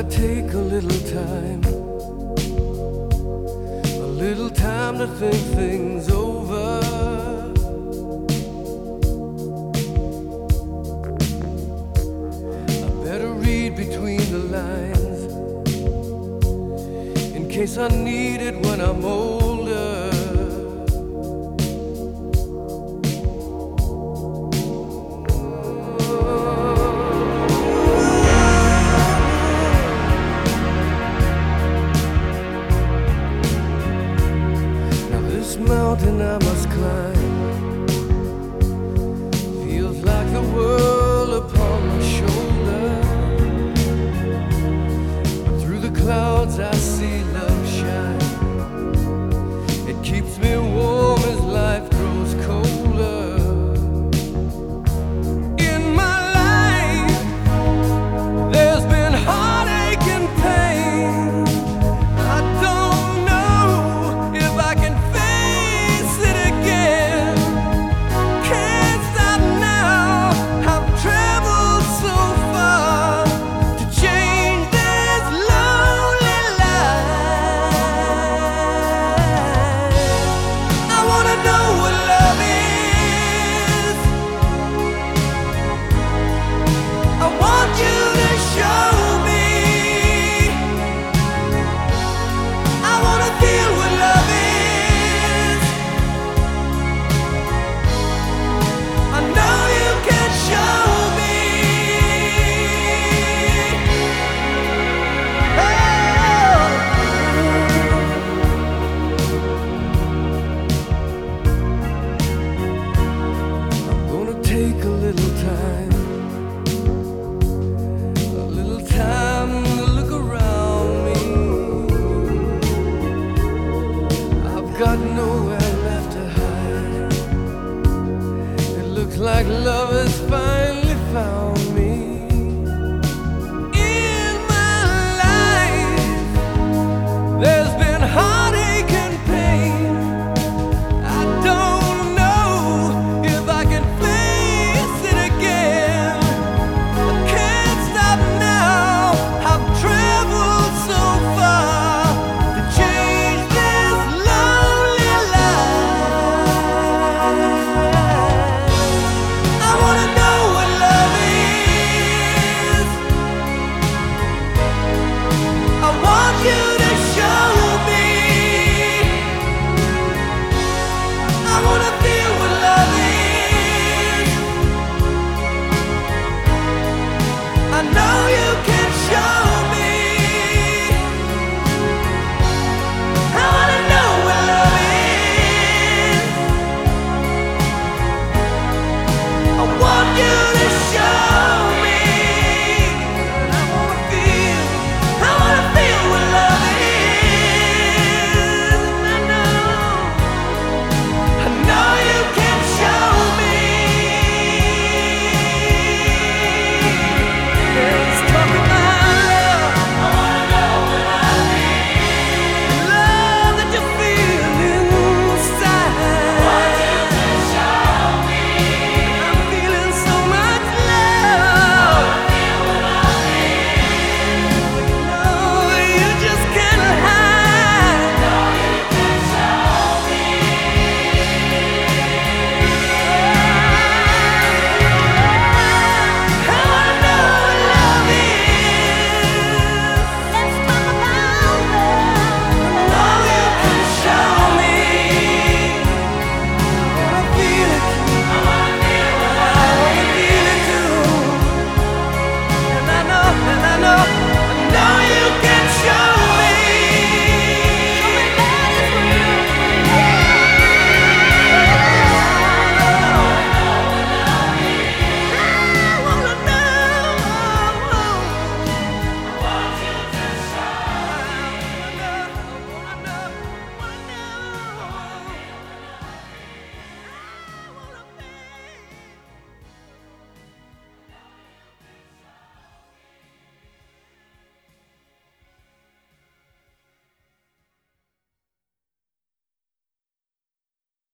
take a little time to think things over. I better read between the lines in case I need it when I'm older. This mountain I must climb feels like the world upon my shoulder. Through the clouds I see love shine. It keeps me warm as life grows colder. In my life there's been heartache and pain. I don't know if I can take a little time to look around me. I've got nowhere left to hide. It looks like love is